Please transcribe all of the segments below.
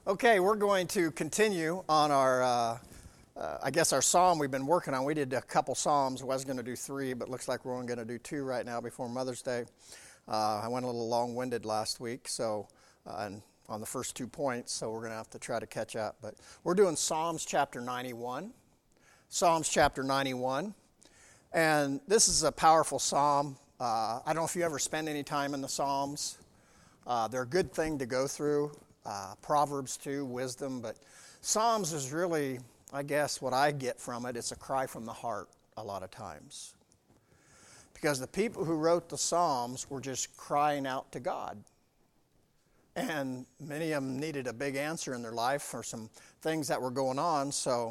Okay, we're going to continue on our, our psalm we've been working on. We did a couple psalms. I was going to do three, but looks like we're only going to do two right now before Mother's Day. I went a little long-winded last week, and on the first 2 points, so we're going to have to try to catch up. But we're doing Psalms chapter 91. Psalms chapter 91. And this is a powerful psalm. I don't know if you ever spend any time in the Psalms. They're a good thing to go through. Proverbs too, wisdom, but Psalms is really, I guess, what I get from it. It's a cry from the heart a lot of times. Because the people who wrote the Psalms were just crying out to God. And many of them needed a big answer in their life for some things that were going on.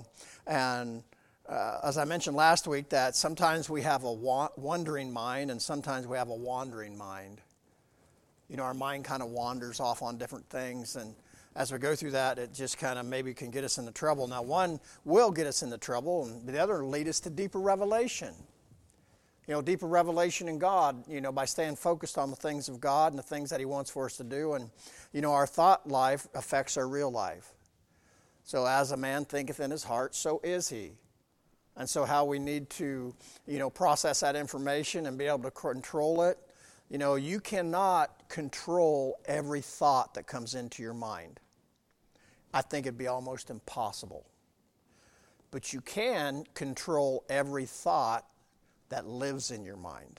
As I mentioned last week, that sometimes we have a wondering mind and sometimes we have a wandering mind. You know, our mind kind of wanders off on different things, and as we go through that, it just kind of maybe can get us into trouble. Now, one will get us into trouble, and the other will lead us to deeper revelation. You know, deeper revelation in God, you know, by staying focused on the things of God and the things that He wants for us to do. And, you know, our thought life affects our real life. So, as a man thinketh in his heart, so is he. And so how we need to, you know, process that information and be able to control it. You know, you cannot control every thought that comes into your mind. I think it'd be almost impossible. But you can control every thought that lives in your mind.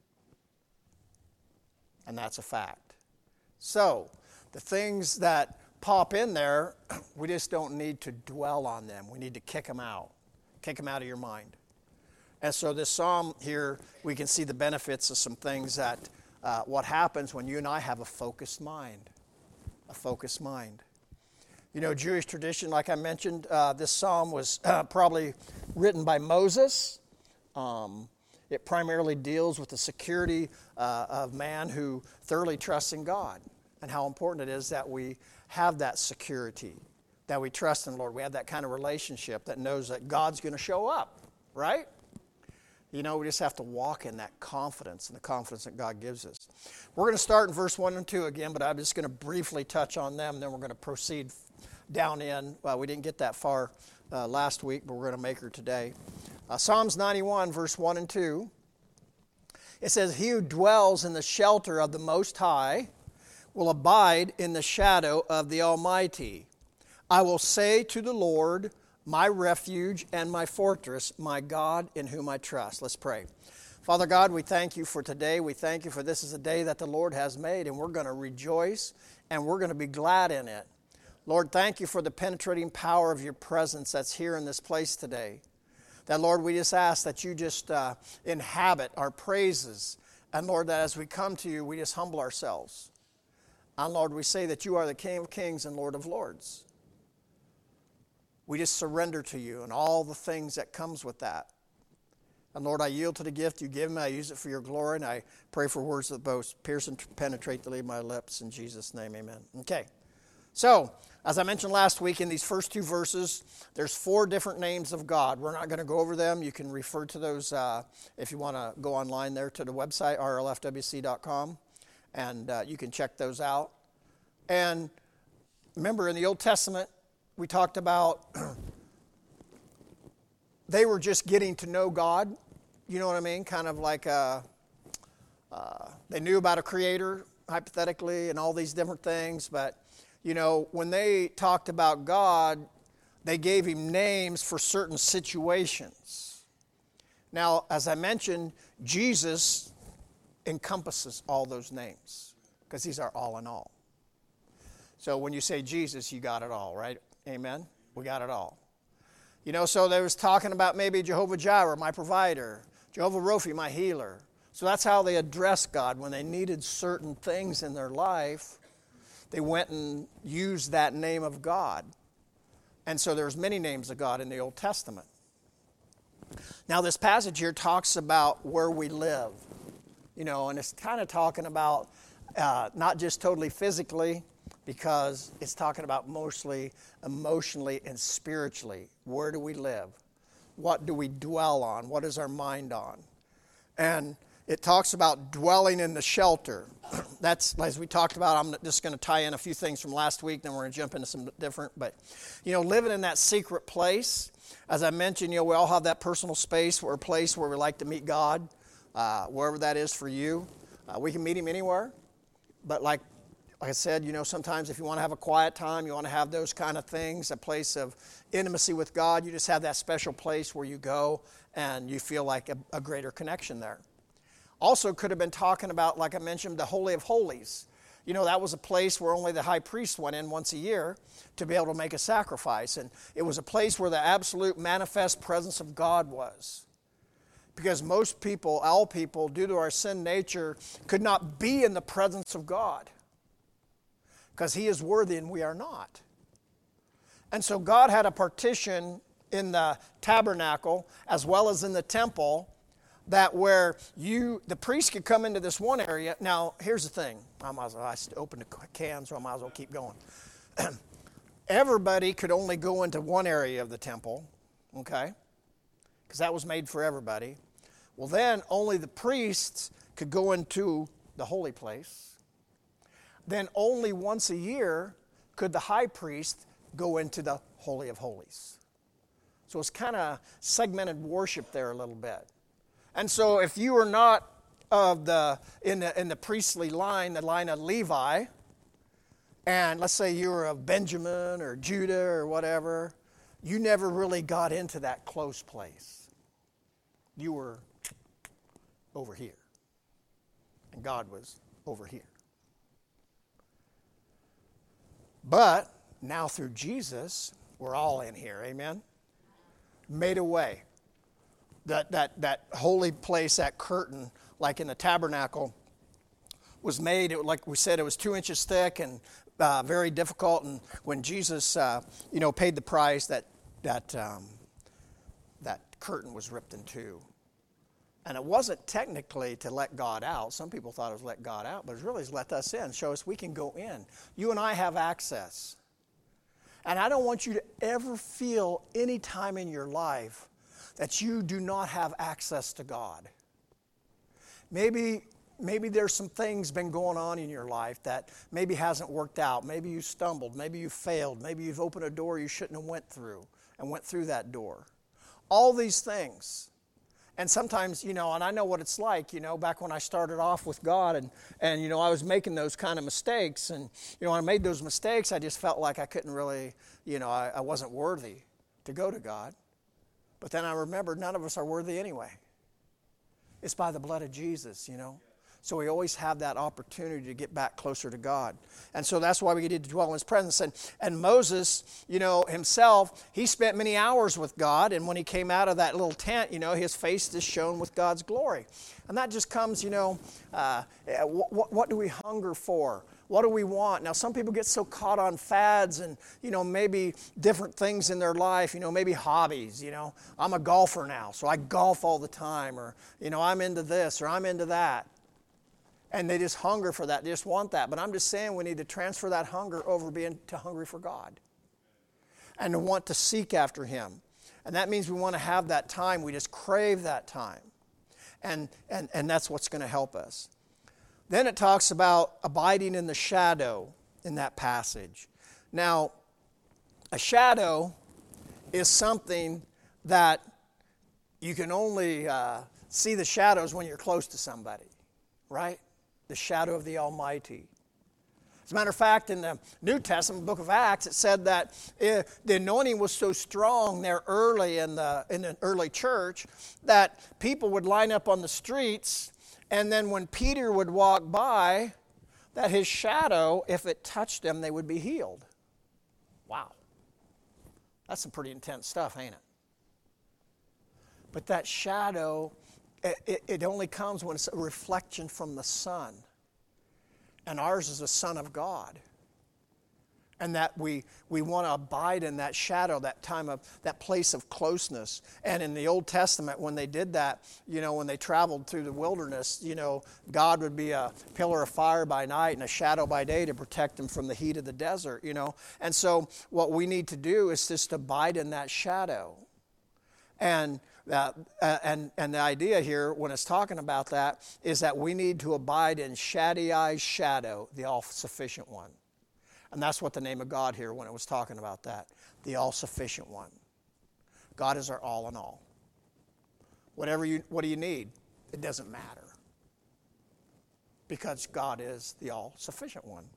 And that's a fact. So, the things that pop in there, we just don't need to dwell on them. We need to kick them out. Kick them out of your mind. And so this psalm here, we can see the benefits of some things that what happens when you and I have a focused mind. A focused mind. You know, Jewish tradition, like I mentioned, this psalm was probably written by Moses. It primarily deals with the security of man who thoroughly trusts in God and how important it is that we have that security, that we trust in the Lord. We have that kind of relationship that knows that God's going to show up, right? You know, we just have to walk in that confidence and the confidence that God gives us. We're going to start in verse 1 and 2 again, but I'm just going to briefly touch on them, and then we're going to proceed down in. Well, we didn't get that far last week, but we're going to make her today. Psalms 91, verse 1 and 2. It says, "He who dwells in the shelter of the Most High will abide in the shadow of the Almighty. I will say to the Lord, my refuge and my fortress, my God in whom I trust." Let's pray. Father God, we thank you for today. We thank you for this is a day that the Lord has made, and we're going to rejoice and we're going to be glad in it. Lord, thank you for the penetrating power of your presence that's here in this place today. That, Lord, we just ask that you just inhabit our praises. And, Lord, that as we come to you, we just humble ourselves. And, Lord, we say that you are the King of Kings and Lord of Lords. We just surrender to you and all the things that comes with that. And Lord, I yield to the gift you give me. I use it for your glory, and I pray for words that both pierce and penetrate to leave my lips. In Jesus' name, amen. Okay. So, as I mentioned last week, in these first two verses, there's 4 different names of God. We're not going to go over them. You can refer to those if you want to go online there to the website, rlfwc.com, and you can check those out. And remember, in the Old Testament, we talked about they were just getting to know God. You know what I mean? Kind of like they knew about a creator, hypothetically, and all these different things. But, you know, when they talked about God, they gave him names for certain situations. Now, as I mentioned, Jesus encompasses all those names because he's our all in all. So when you say Jesus, you got it all, right? Amen? We got it all. You know, so they was talking about maybe Jehovah Jireh, my provider, Jehovah Rophi, my healer. So that's how they addressed God. When they needed certain things in their life, they went and used that name of God. And so there's many names of God in the Old Testament. Now this passage here talks about where we live. You know, and it's kind of talking about not just totally physically, because it's talking about mostly emotionally and spiritually. Where do we live? What do we dwell on? What is our mind on? And, it talks about dwelling in the shelter. That's, as we talked about, I'm just going to tie in a few things from last week, then we're going to jump into some different. But, living in that secret place, as I mentioned, we all have that personal space or a place where we like to meet God, wherever that is for you. We can meet Him anywhere. But like I said, sometimes if you want to have a quiet time, you want to have those kind of things, a place of intimacy with God, you just have that special place where you go and you feel like a greater connection there. Also could have been talking about, like I mentioned, the Holy of Holies. That was a place where only the high priest went in once a year to be able to make a sacrifice. And it was a place where the absolute manifest presence of God was. Because most people, all people, due to our sin nature, could not be in the presence of God. Because He is worthy and we are not. And so God had a partition in the tabernacle as well as in the temple, that where the priest could come into this one area. Now, here's the thing. I opened the can, so I might as well keep going. Everybody could only go into one area of the temple, okay? Because that was made for everybody. Well, then only the priests could go into the holy place. Then only once a year could the high priest go into the Holy of Holies. So it's kind of segmented worship there a little bit. And so if you are not in the priestly line, the line of Levi, and let's say you were of Benjamin or Judah or whatever, you never really got into that close place. You were over here. And God was over here. But now through Jesus, we're all in here. Amen? Made a way. That holy place, that curtain, like in the tabernacle, was made, like we said, it was 2 inches thick and very difficult. And when Jesus, paid the price, that curtain was ripped in two. And it wasn't technically to let God out. Some people thought it was let God out, but it was really to let us in, show us we can go in. You and I have access. And I don't want you to ever feel any time in your life that you do not have access to God. Maybe there's some things been going on in your life that maybe hasn't worked out. Maybe you stumbled. Maybe you failed. Maybe you've opened a door you shouldn't have went through that door. All these things. And sometimes, and I know what it's like, back when I started off with God and I was making those kind of mistakes. And, when I made those mistakes, I just felt like I couldn't really, I wasn't worthy to go to God. But then I remembered none of us are worthy anyway. It's by the blood of Jesus, So we always have that opportunity to get back closer to God. And so that's why we need to dwell in His presence. And Moses, himself, he spent many hours with God. And when he came out of that little tent, his face just shone with God's glory. And that just comes, what do we hunger for? What do we want? Now, some people get so caught on fads and, maybe different things in their life, maybe hobbies, I'm a golfer now, so I golf all the time. Or, I'm into this or I'm into that. And they just hunger for that. They just want that. But I'm just saying we need to transfer that hunger over being hungry for God. And to want to seek after Him. And that means we want to have that time. We just crave that time. And that's what's going to help us. Then it talks about abiding in the shadow in that passage. Now, a shadow is something that you can only see the shadows when you're close to somebody, right? The shadow of the Almighty. As a matter of fact, in the New Testament, book of Acts, it said that the anointing was so strong there early in the early church that people would line up on the streets, and then when Peter would walk by, that his shadow, if it touched them, they would be healed. Wow. That's some pretty intense stuff, ain't it? But that shadow, it only comes when it's a reflection from the sun. And ours is the Son of God. And that we want to abide in that shadow, that time of, that place of closeness. And in the Old Testament, when they did that, when they traveled through the wilderness, God would be a pillar of fire by night and a shadow by day to protect them from the heat of the desert, And so what we need to do is just abide in that shadow. And And the idea here, when it's talking about that, is that we need to abide in Shaddai's shadow, the all-sufficient one. And that's what the name of God here, when it was talking about that, the all-sufficient one. God is our all in all. What do you need? It doesn't matter. Because God is the all-sufficient one.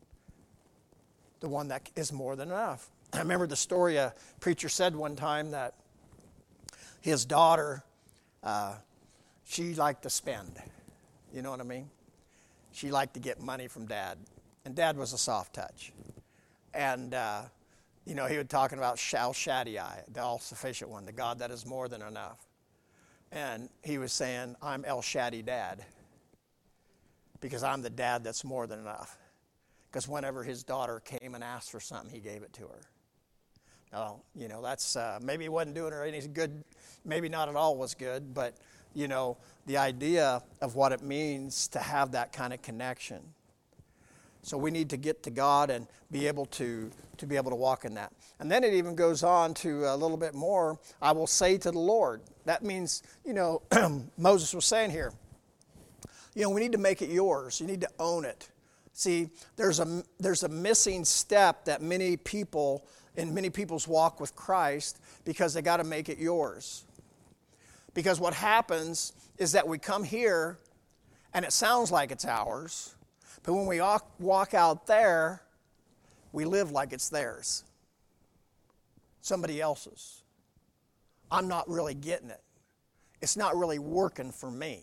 The one that is more than enough. I remember the story a preacher said one time that his daughter, she liked to spend. You know what I mean? She liked to get money from Dad. And Dad was a soft touch. And, he was talking about El Shaddai, the all-sufficient one, the God that is more than enough. And he was saying, I'm El Shaddai Dad. Because I'm the dad that's more than enough. Because whenever his daughter came and asked for something, he gave it to her. Now, that's, maybe he wasn't doing her any good, maybe not at all was good, but, the idea of what it means to have that kind of connection. So we need to get to God and be able to walk in that. And then it even goes on to a little bit more, I will say to the Lord. That means, Moses was saying here, we need to make it yours. You need to own it. See, there's a missing step that many people in many people's walk with Christ because they got to make it yours. Because what happens is that we come here and it sounds like it's ours, but when we walk out there, we live like it's theirs. Somebody else's. I'm not really getting it. It's not really working for me.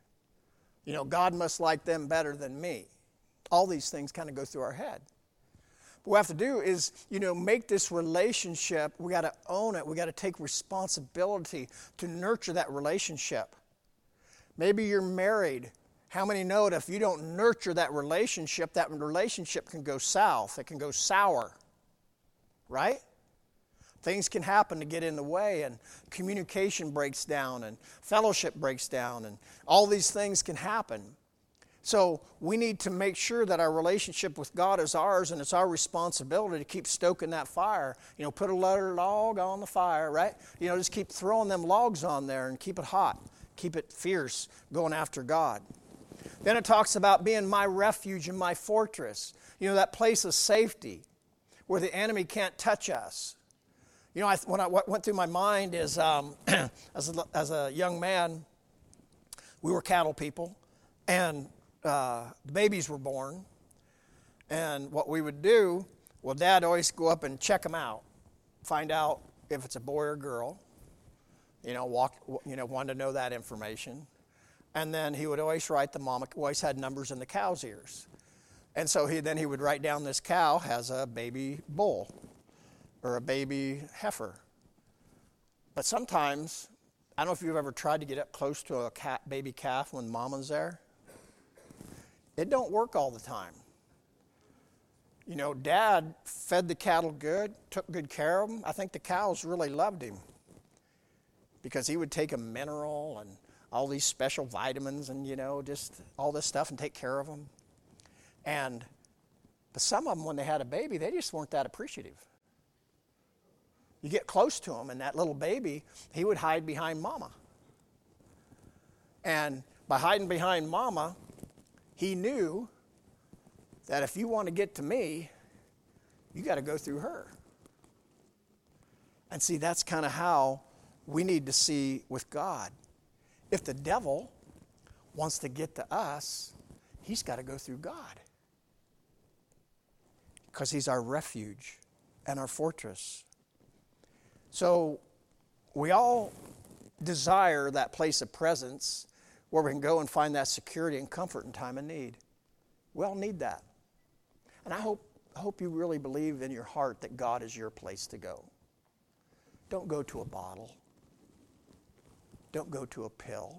God must like them better than me. All these things kind of go through our head. What we have to do is, make this relationship, we got to own it. We got to take responsibility to nurture that relationship. Maybe you're married. How many know that if you don't nurture that relationship can go south. It can go sour. Right? Things can happen to get in the way, and communication breaks down, and fellowship breaks down, and all these things can happen. So we need to make sure that our relationship with God is ours, and it's our responsibility to keep stoking that fire. Put a log on the fire, right? Just keep throwing them logs on there and keep it hot. Keep it fierce, going after God. Then it talks about being my refuge and my fortress. That place of safety where the enemy can't touch us. What went through my mind is, as a young man, we were cattle people, and the babies were born. And what we would do, Dad always go up and check them out, find out if it's a boy or girl. Wanted to know that information. And then he would always write the mama, always had numbers in the cow's ears. And so he would write down this cow has a baby bull or a baby heifer. But sometimes, I don't know if you've ever tried to get up close to a baby calf when mama's there. It don't work all the time. Dad fed the cattle good, took good care of them. I think the cows really loved him because he would take a mineral and all these special vitamins and, just all this stuff and take care of them. But some of them, when they had a baby, they just weren't that appreciative. You get close to him, and that little baby, he would hide behind mama. And by hiding behind mama, he knew that if you want to get to me, you got to go through her. And see, that's kind of how we need to see with God. If the devil wants to get to us, he's got to go through God. Because he's our refuge and our fortress. So we all desire that place of presence where we can go and find that security and comfort in time of need. We all need that. And I hope you really believe in your heart that God is your place to go. Don't go to a bottle. Don't go to a pill.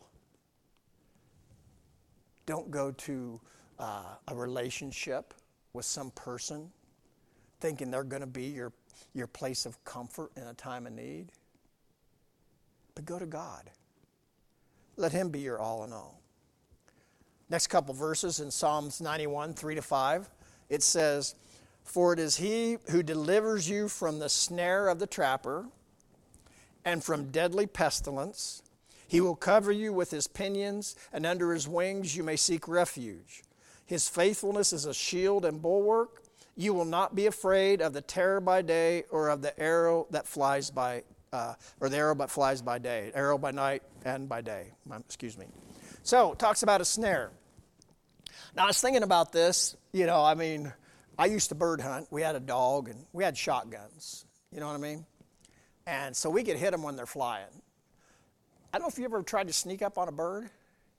Don't go to a relationship with some person thinking they're going to be your place of comfort in a time of need. But go to God. Let him be your all in all. Next couple verses in Psalms 91, 3-5, it says, "For it is he who delivers you from the snare of the trapper and from deadly pestilence. He will cover you with his pinions, and under his wings you may seek refuge. His faithfulness is a shield and bulwark. You will not be afraid of the terror by day or of the arrow that flies by, or the arrow that flies by day, arrow by night and by day. Excuse me. So it talks about a snare. Now I was thinking about this, I used to bird hunt. We had a dog and we had shotguns, you know what I mean? And so we could hit them when they're flying. I don't know if you ever tried to sneak up on a bird.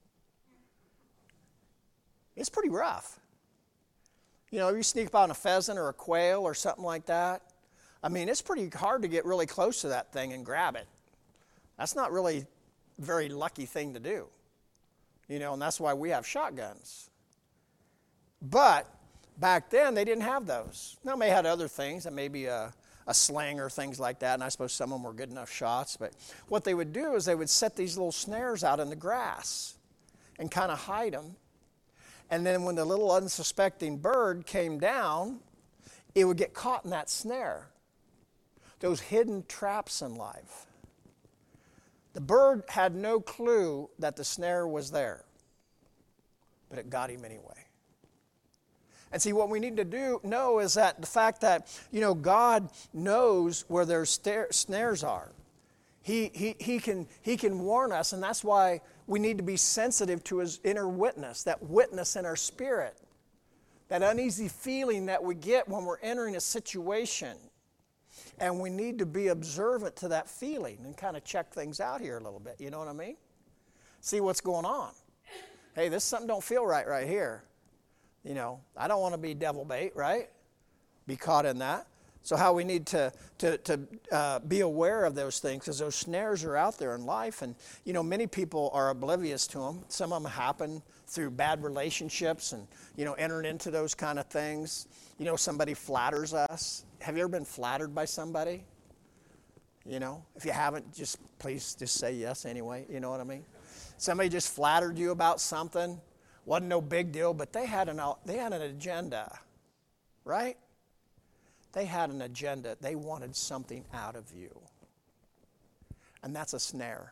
It's pretty rough. You sneak up on a pheasant or a quail or something like that. It's pretty hard to get really close to that thing and grab it. That's not really a very lucky thing to do. And that's why we have shotguns. But back then, they didn't have those. Now, they had other things, and maybe a sling or things like that, and I suppose some of them were good enough shots. But what they would do is they would set these little snares out in the grass and kind of hide them. And then when the little unsuspecting bird came down, it would get caught in that snare. Those hidden traps in life. The bird had no clue that the snare was there, but it got him anyway. And see, what we need to know is that the fact that, God knows where their snares are. He can warn us, and that's why we need to be sensitive to his inner witness, that witness in our spirit, that uneasy feeling that we get when we're entering a situation. And we need to be observant to that feeling and kind of check things out here a little bit, you know what I mean? See what's going on. Hey, this something don't feel right here. I don't want to be devil bait, right? Be caught in that. So how we need to be aware of those things, because those snares are out there in life, and many people are oblivious to them. Some of them happen through bad relationships, and entering into those kind of things. Somebody flatters us. Have you ever been flattered by somebody? If you haven't, please say yes anyway. You know what I mean? Somebody just flattered you about something. Wasn't no big deal, but they had an agenda, right? They had an agenda. They wanted something out of you. And that's a snare.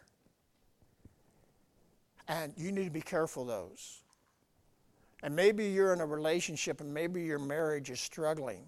And you need to be careful of those. And maybe you're in a relationship and maybe your marriage is struggling.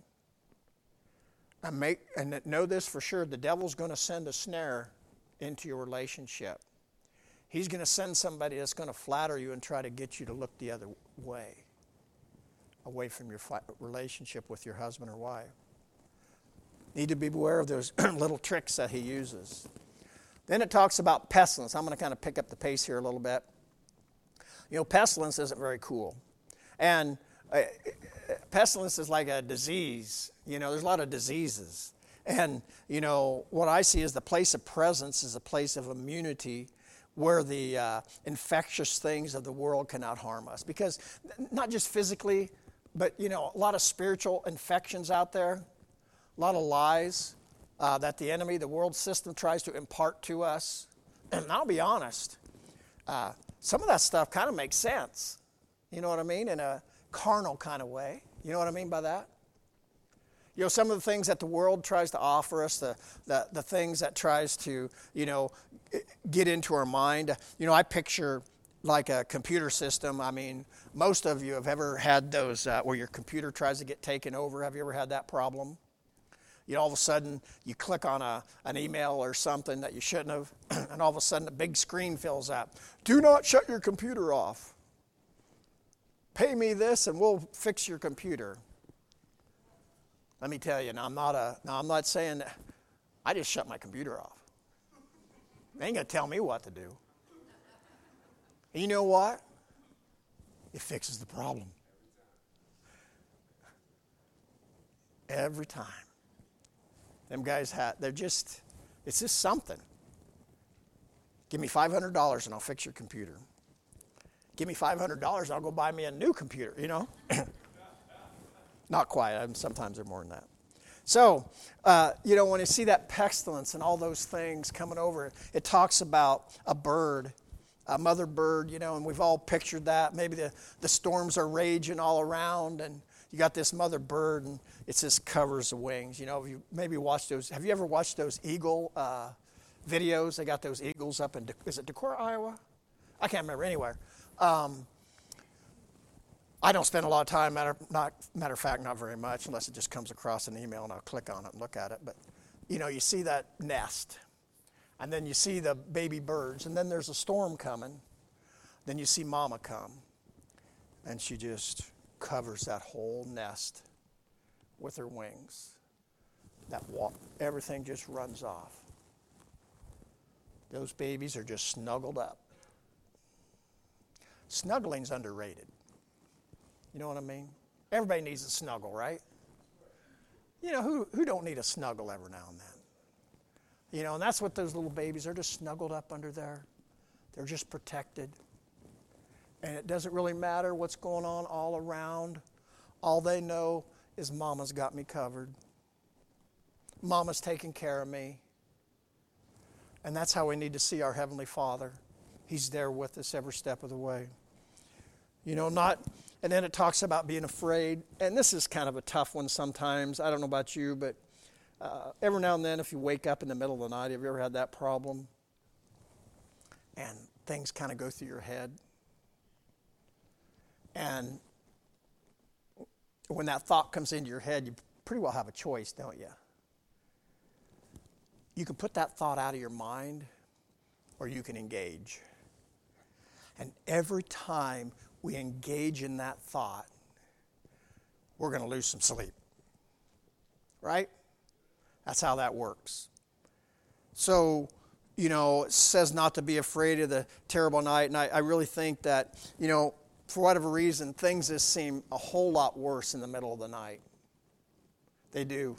And know this for sure, the devil's going to send a snare into your relationship. He's going to send somebody that's going to flatter you and try to get you to look the other way, away from your relationship with your husband or wife. Need to be aware of those little tricks that he uses. Then it talks about pestilence. I'm going to kind of pick up the pace here a little bit. Pestilence isn't very cool. And pestilence is like a disease. There's a lot of diseases. And, what I see is the place of presence is a place of immunity where the infectious things of the world cannot harm us. Because not just physically, but, a lot of spiritual infections out there, a lot of lies that the enemy, the world system, tries to impart to us. And I'll be honest, some of that stuff kind of makes sense. You know what I mean? In a carnal kind of way. You know what I mean by that? Some of the things that the world tries to offer us, the things that tries to, get into our mind. I picture like a computer system. Most of you have ever had those where your computer tries to get taken over. Have you ever had that problem? All of a sudden you click on an email or something that you shouldn't have, and all of a sudden a big screen fills up. Do not shut your computer off. Pay me this and we'll fix your computer. Let me tell you, I'm not saying that. I just shut my computer off. They ain't going to tell me what to do. And you know what? It fixes the problem. Every time. Them guys it's just something. Give me $500 and I'll fix your computer. Give me $500, I'll go buy me a new computer, Not quite. Sometimes they're more than that. So, when you see that pestilence and all those things coming over, it talks about a bird, a mother bird, and we've all pictured that. Maybe the storms are raging all around, and you got this mother bird, and it just covers the wings. You maybe watch those. Have you ever watched those eagle videos. They got those eagles up in, is it Decorah, Iowa? I can't remember, anywhere. I don't spend a lot of time, matter of fact, not very much, unless it just comes across an email and I'll click on it and look at it. But, you see that nest, and then you see the baby birds, and then there's a storm coming. Then you see mama come, and she just covers that whole nest with her wings. Everything just runs off. Those babies are just snuggled up. Snuggling's underrated. You know what I mean? Everybody needs a snuggle, right? Who don't need a snuggle every now and then? And that's what those little babies are, just snuggled up under there. They're just protected. And it doesn't really matter what's going on all around. All they know is mama's got me covered. Mama's taking care of me. And that's how we need to see our Heavenly Father. He's there with us every step of the way. And then it talks about being afraid. And this is kind of a tough one sometimes. I don't know about you, but every now and then if you wake up in the middle of the night, have you ever had that problem? And things kind of go through your head. And when that thought comes into your head, you pretty well have a choice, don't you? You can put that thought out of your mind, or you can engage. And every time we engage in that thought, we're going to lose some sleep. Right? That's how that works. So, it says not to be afraid of the terrible night. And I really think that, for whatever reason, things just seem a whole lot worse in the middle of the night. They do.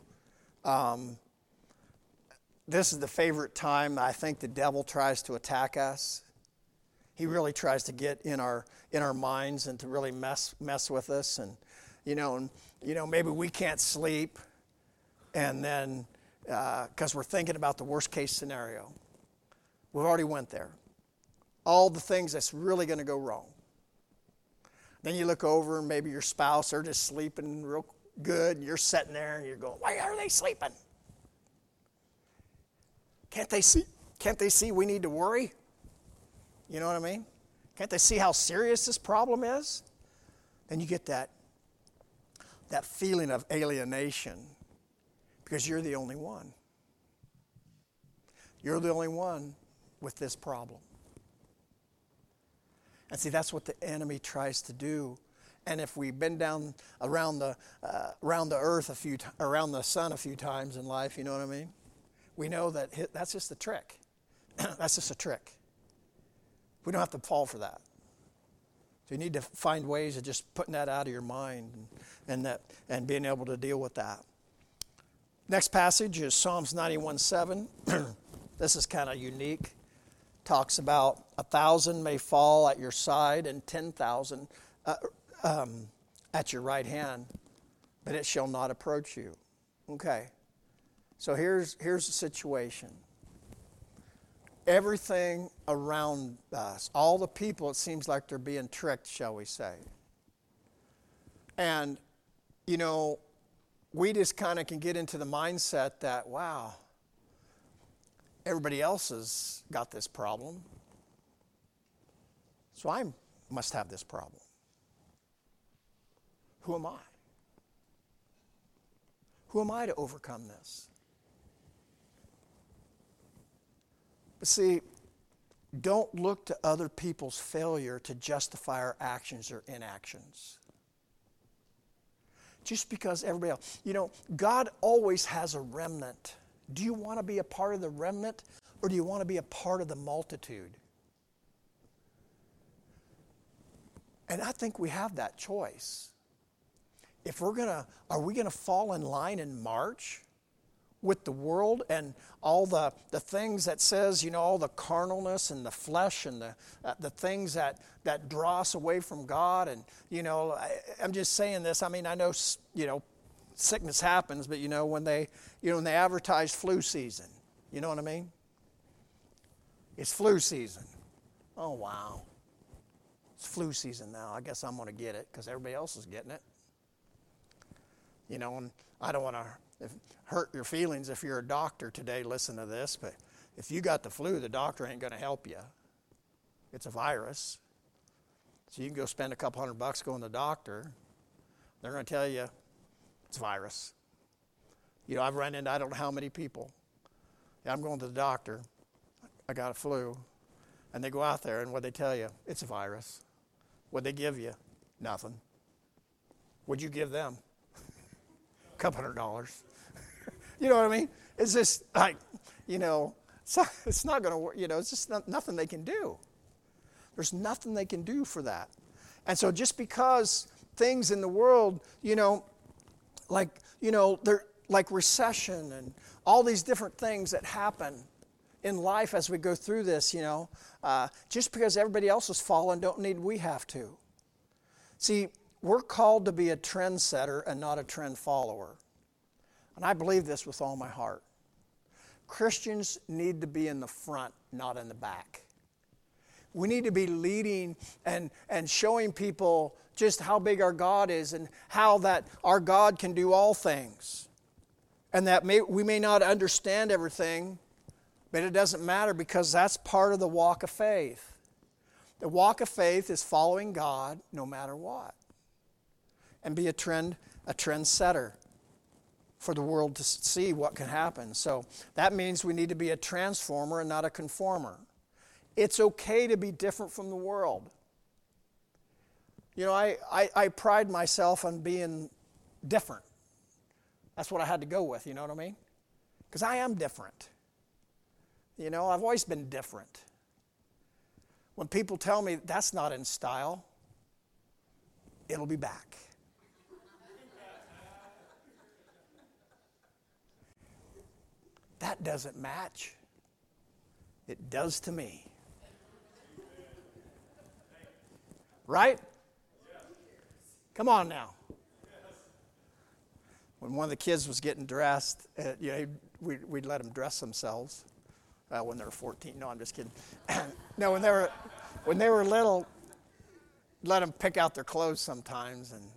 This is the favorite time I think the devil tries to attack us. He really tries to get in our minds and to really mess with us, and maybe we can't sleep, and then because we're thinking about the worst case scenario. We've already went there. All the things that's really going to go wrong. Then you look over and maybe your spouse, they're just sleeping real good, and you're sitting there and you're going, why are they sleeping? Can't they see we need to worry? You know what I mean? Can't they see how serious this problem is? Then you get that feeling of alienation because you're the only one. You're the only one with this problem. And see, that's what the enemy tries to do. And if we've been down around the earth around the sun a few times in life, you know what I mean? We know that that's just a trick. That's just a trick. We don't have to fall for that. So you need to find ways of just putting that out of your mind and being able to deal with that. Next passage is Psalms 91:7. This is kind of unique. Talks about 1,000 may fall at your side and 10,000 at your right hand, but it shall not approach you. Okay. So here's the situation. Everything around us, all the people, it seems like they're being tricked, shall we say. And, we just kind of can get into the mindset that, wow, everybody else has got this problem, so I must have this problem. Who am I? Who am I to overcome this? But see, don't look to other people's failure to justify our actions or inactions. Just because everybody else, God always has a remnant. Do you want to be a part of the remnant, or do you want to be a part of the multitude? And I think we have that choice. Are we gonna fall in line and march with the world and all the things that says, all the carnalness and the flesh and the things that draw us away from God? And, I'm just saying this. I mean, I know, sickness happens, but, when they advertise flu season, you know what I mean? It's flu season. Oh, wow. It's flu season now. I guess I'm going to get it because everybody else is getting it. And I don't want to hurt your feelings if you're a doctor today, listen to this, but, If you got the flu, the doctor ain't going to help you. It's a virus. So you can go spend a couple $100 going to the doctor. They're going to tell you it's a virus. You know, I've run into I don't know how many people. Yeah, I'm going to the doctor. I got a flu. And they go out there, and what they tell you? It's a virus. What'd they give you? Nothing. What'd you give them? A couple $100. You know what I mean? It's just like, you know, it's not going to work. You know, it's just nothing they can do. There's nothing they can do for that. And so just because things in the world, you know, they're like recession and all these different things that happen in life as we go through this, you know, just because everybody else has fallen, don't need we have to. See, we're called to be a trendsetter and not a trend follower. And I believe this with all my heart. Christians need to be in the front, not in the back. We need to be leading and showing people just how big our God is and how that our God can do all things. And that we may not understand everything, but it doesn't matter because that's part of the walk of faith. The walk of faith is following God no matter what. And be a trendsetter for the world to see what can happen. So that means we need to be a transformer and not a conformer. It's okay to be different from the world. You know, I pride myself on being different. That's what I had to go with, you know what I mean? Because I am different. You know, I've always been different. When people tell me that's not in style, it'll be back. That doesn't match. It does to me. Right? Come on now. When one of the kids was getting dressed, you know, we'd let them dress themselves when they were 14. No, I'm just kidding. No, when they were little, let them pick out their clothes sometimes. And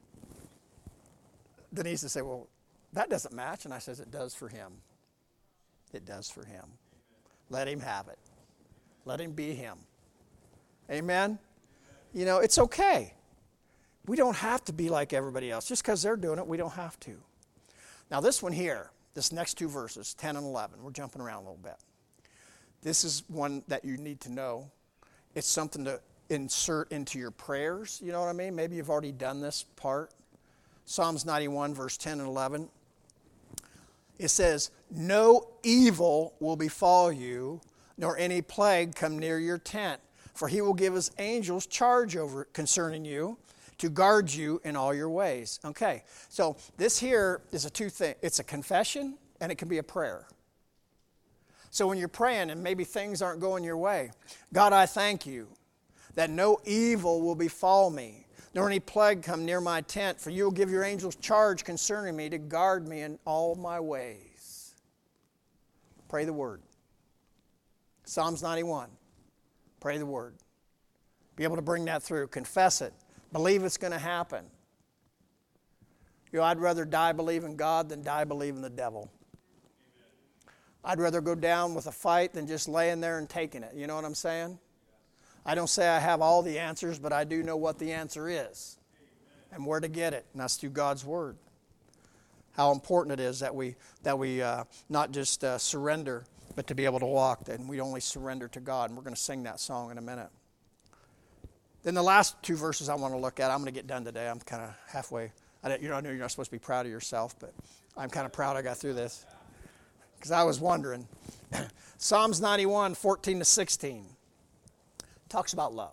Denise would say, well, that doesn't match. And I says, it does for him. It does for him. Let him have it. Let him be him. Amen? You know, it's okay. We don't have to be like everybody else. Just because they're doing it, we don't have to. Now this one here, this next two verses, 10 and 11, we're jumping around a little bit. This is one that you need to know. It's something to insert into your prayers. You know what I mean? Maybe you've already done this part. Psalms 91, verse 10 and 11. It says, no evil will befall you, nor any plague come near your tent. For he will give his angels charge over concerning you, to guard you in all your ways. Okay, so this here is a two thing. It's a confession, and it can be a prayer. So when you're praying, and maybe things aren't going your way, God, I thank you that no evil will befall me, nor any plague come near my tent, for you will give your angels charge concerning me to guard me in all my ways. Pray the word. Psalms 91. Pray the word. Be able to bring that through. Confess it. Believe it's going to happen. You know, I'd rather die believing God than die believing the devil. I'd rather go down with a fight than just laying there and taking it. You know what I'm saying? I don't say I have all the answers, but I do know what the answer is and where to get it, and that's through God's word. How important it is that we not just surrender, but to be able to walk, and we only surrender to God. And we're going to sing that song in a minute. Then the last two verses I want to look at, I'm going to get done today. I'm kind of halfway. I know you're not supposed to be proud of yourself, but I'm kind of proud I got through this because I was wondering. Psalms 91, 14 to 16 talks about love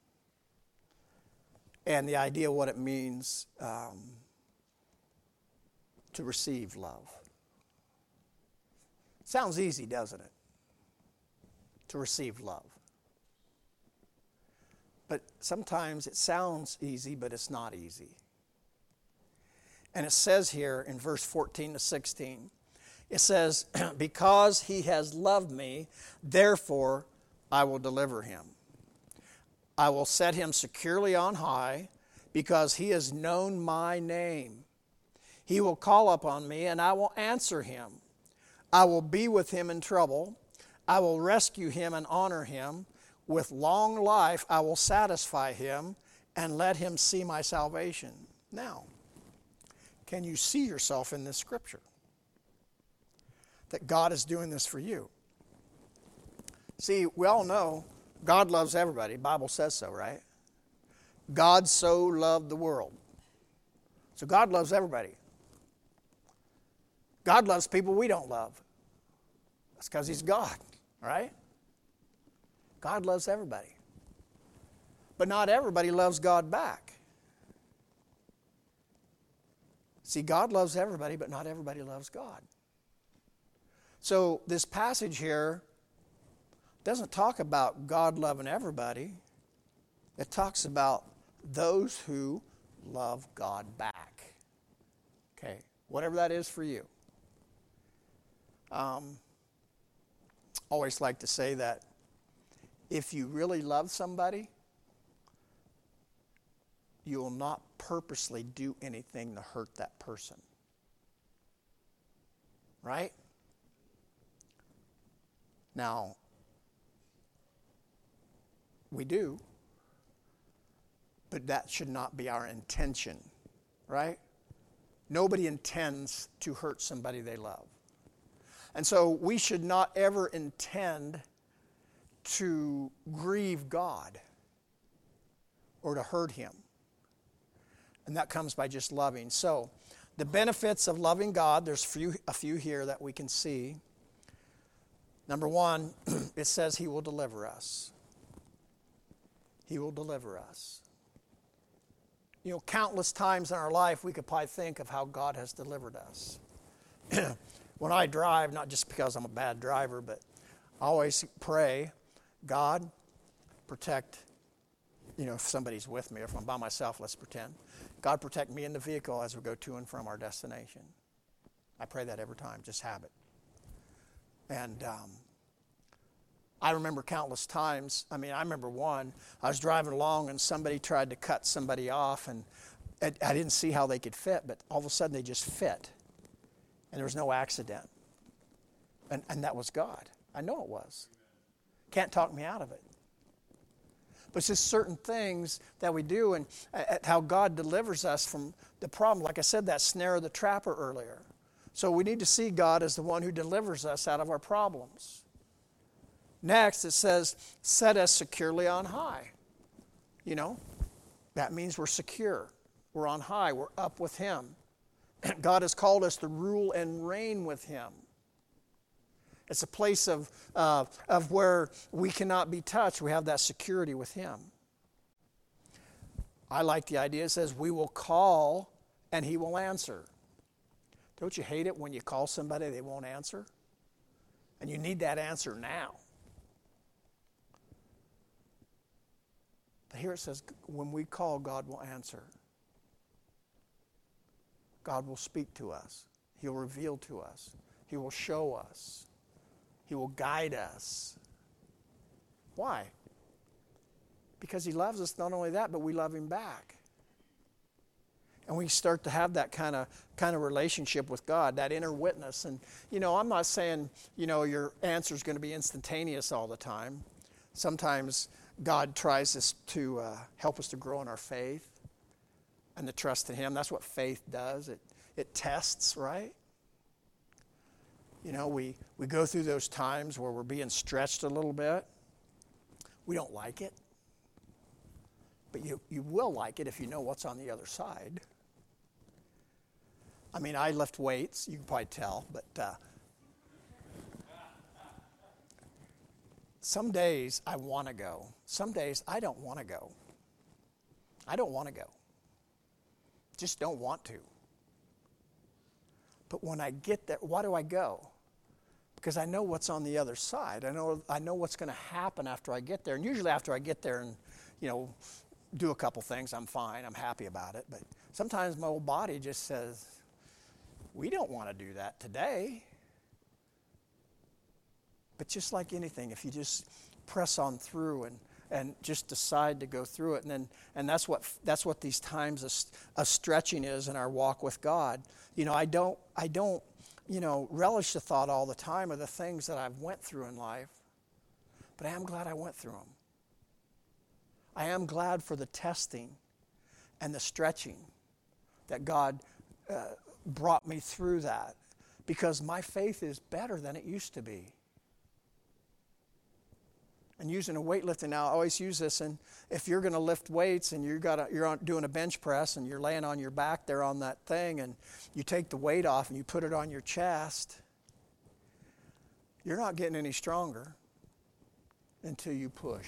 and the idea of what it means to receive love. Sounds easy, doesn't it? To receive love. But sometimes it sounds easy, but it's not easy. And it says here in verse 14 to 16, it says, because he has loved me, therefore I will deliver him. I will set him securely on high, because he has known my name. He will call upon me, and I will answer him. I will be with him in trouble. I will rescue him and honor him. With long life I will satisfy him and let him see my salvation. Now, can you see yourself in this scripture? That God is doing this for you. See, we all know God loves everybody. The Bible says so, right? God so loved the world. So God loves everybody. God loves people we don't love. That's because he's God, right? God loves everybody. But not everybody loves God back. See, God loves everybody, but not everybody loves God. So this passage here doesn't talk about God loving everybody. It talks about those who love God back. Okay, whatever that is for you. Always like to say that if you really love somebody, you will not purposely do anything to hurt that person. Right? Now, we do, but that should not be our intention, right? Nobody intends to hurt somebody they love. And so we should not ever intend to grieve God or to hurt him. And that comes by just loving. So the benefits of loving God, there's a few here that we can see. Number one, it says he will deliver us. He will deliver us. You know, countless times in our life we could probably think of how God has delivered us. When I drive, not just because I'm a bad driver, but I always pray, God, protect, if somebody's with me, or if I'm by myself, let's pretend. God, protect me in the vehicle as we go to and from our destination. I pray that every time, just habit. And I remember countless times. I remember one, I was driving along and somebody tried to cut somebody off, and I didn't see how they could fit, but all of a sudden they just fit. And there was no accident. And that was God. I know it was. Can't talk me out of it. But it's just certain things that we do, and how God delivers us from the problem. Like I said, that snare of the trapper earlier. So we need to see God as the one who delivers us out of our problems. Next, it says, set us securely on high. That means we're secure. We're on high. We're up with him. God has called us to rule and reign with him. It's a place of where we cannot be touched. We have that security with him. I like the idea. It says, we will call and he will answer. Don't you hate it when you call somebody, they won't answer? And you need that answer now. But here it says, when we call, God will answer. God will speak to us. He'll reveal to us. He will show us. He will guide us. Why? Because he loves us. Not only that, but we love him back. And we start to have that kind of relationship with God, that inner witness. And, I'm not saying, your answer is going to be instantaneous all the time. Sometimes God tries to help us to grow in our faith and to trust in him. That's what faith does. It tests, right? We go through those times where we're being stretched a little bit. We don't like it. But you will like it if you know what's on the other side. I lift weights, you can probably tell, but some days I want to go. Some days I don't want to go. I don't want to go. Just don't want to. But when I get there, why do I go? Because I know what's on the other side. I know what's going to happen after I get there. And usually after I get there and, do a couple things, I'm fine. I'm happy about it. But sometimes my old body just says, we don't want to do that today. But just like anything, if you just press on through and just decide to go through it, and that's what these times of stretching is in our walk with God. I don't relish the thought all the time of the things that I've went through in life. But I am glad I went through them. I am glad for the testing and the stretching that God brought me through that, because my faith is better than it used to be. And using a weightlifting now, I always use this, and if you're going to lift weights and you're doing a bench press and you're laying on your back there on that thing and you take the weight off and you put it on your chest, you're not getting any stronger until you push.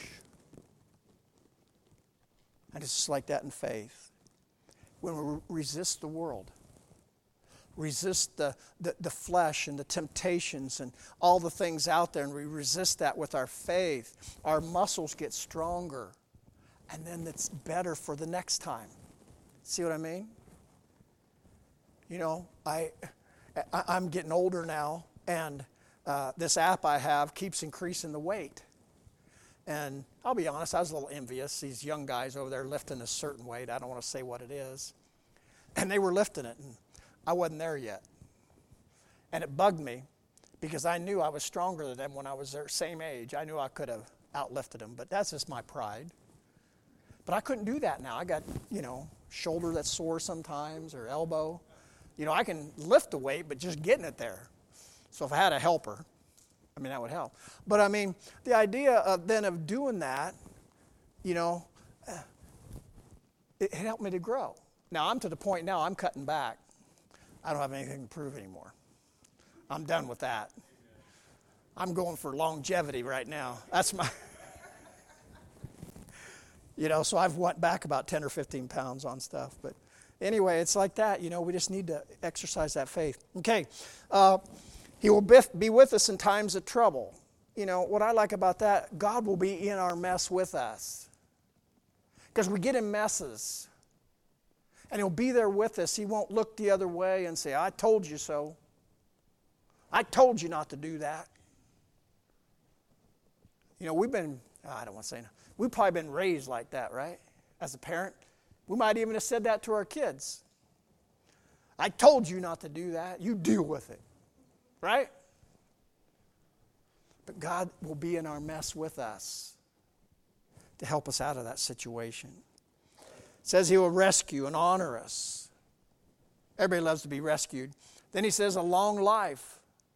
And it's just like that in faith. When we resist the world, resist the flesh and the temptations and all the things out there, and we resist that with our faith, our muscles get stronger, and then it's better for the next time. See what I mean? You know, I'm getting older now, and this app I have keeps increasing the weight. And I'll be honest, I was a little envious. These young guys over there lifting a certain weight. I don't want to say what it is. And they were lifting it, and I wasn't there yet. And it bugged me because I knew I was stronger than them when I was their same age. I knew I could have outlifted them, but that's just my pride. But I couldn't do that now. I got, shoulder that's sore sometimes, or elbow. I can lift the weight, but just getting it there. So if I had a helper, that would help. But the idea of doing that, it helped me to grow. Now I'm to the point now I'm cutting back. I don't have anything to prove anymore. I'm done with that. I'm going for longevity right now. That's my, so I've went back about 10 or 15 pounds on stuff. But anyway, it's like that. We just need to exercise that faith. Okay. He will be with us in times of trouble. What I like about that, God will be in our mess with us. Because we get in messes. And He'll be there with us. He won't look the other way and say, I told you so. I told you not to do that. We've probably been raised like that, right? As a parent. We might even have said that to our kids. I told you not to do that. You deal with it. Right? But God will be in our mess with us to help us out of that situation. It says He will rescue and honor us. Everybody loves to be rescued. Then He says a long life.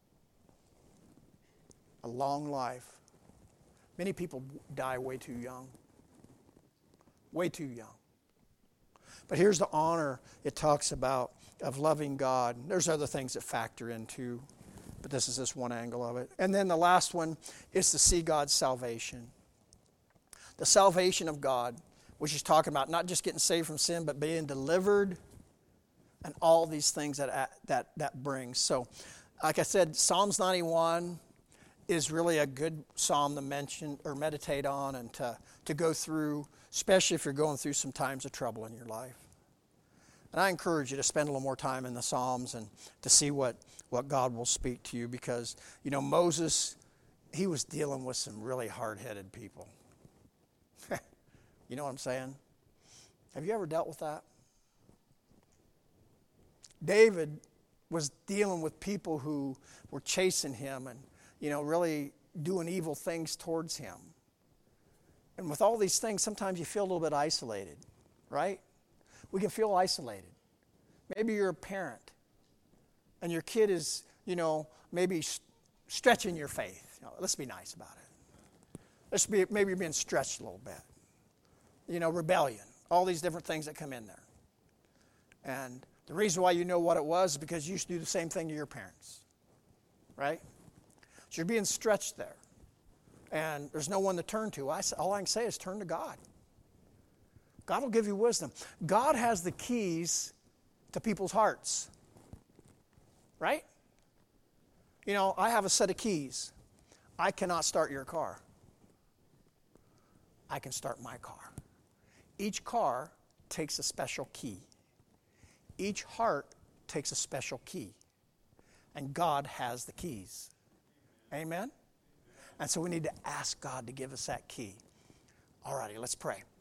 A long life. Many people die way too young. Way too young. But here's the honor it talks about of loving God. There's other things that factor in too, but this is just one angle of it. And then the last one is to see God's salvation. The salvation of God, which is talking about not just getting saved from sin, but being delivered and all these things that brings. So, like I said, Psalms 91 is really a good psalm to mention or meditate on and to go through, especially if you're going through some times of trouble in your life. And I encourage you to spend a little more time in the Psalms and to see what God will speak to you, because, Moses, he was dealing with some really hard-headed people. You know what I'm saying? Have you ever dealt with that? David was dealing with people who were chasing him and, really doing evil things towards him. And with all these things, sometimes you feel a little bit isolated, right? We can feel isolated. Maybe you're a parent and your kid is, maybe stretching your faith. Let's be nice about it. Maybe you're being stretched a little bit. Rebellion, all these different things that come in there. And the reason why you know what it was is because you used to do the same thing to your parents, right? So you're being stretched there. And there's no one to turn to. All I can say is turn to God. God will give you wisdom. God has the keys to people's hearts, right? I have a set of keys. I cannot start your car. I can start my car. Each car takes a special key. Each heart takes a special key. And God has the keys. Amen? And so we need to ask God to give us that key. All righty, let's pray.